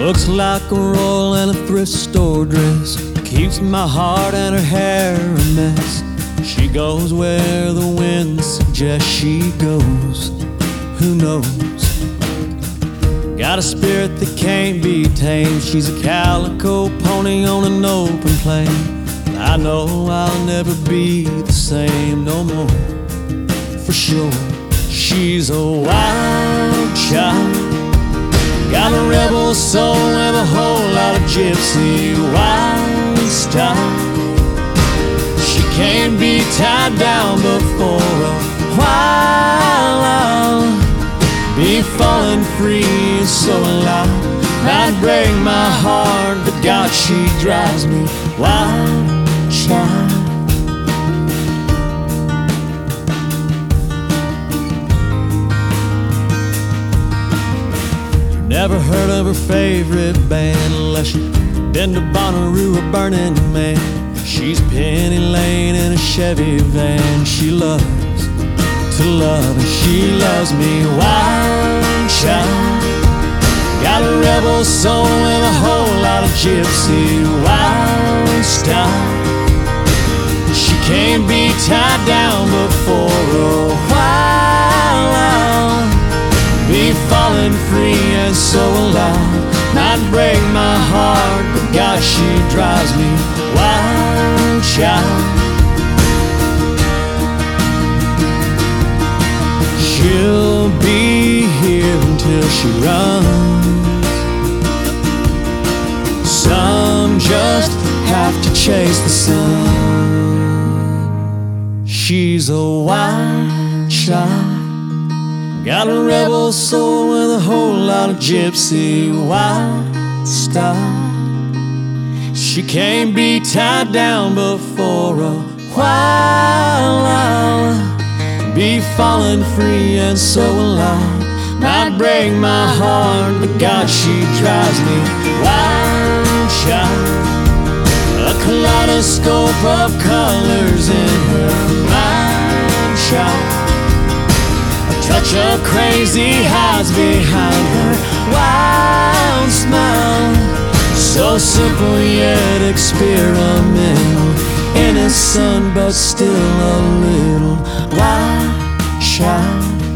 Looks like a roll in a thrift store dress, keeps my heart and her hair a mess. She goes where the wind suggests she goes. Who knows? Got a spirit that can't be tamed. She's a calico pony on an open plain. I know I'll never be the same no more, for sure. She's a wild child, got a rebel soul and a whole lot of gypsy wild style. She can't be tied down before a while. I'll be falling free, so alive. Might break my heart, but God, she drives me wild child. Never heard of her favorite band unless you've been to Bonnaroo or Burning Man. She's Penny Lane in a Chevy van. She loves to love, and she loves me wild child. Got a rebel soul and a whole lot of gypsy wild style. She can't be tied down before a while. I'll be falling free and so alive. Might break my heart, but God, she drives me wild child. She'll be here until she runs. Some just have to chase the sun. She's a wild child, got a rebel soul with a whole lot of gypsy wild style. She can't be tied down before a while. I'll be falling free and so alive. Might break my heart, but God, she drives me wild child. A kaleidoscope of colors in her mind child. Touch of crazy hides behind her wild smile. So simple yet experimental, innocent but still a little wild child.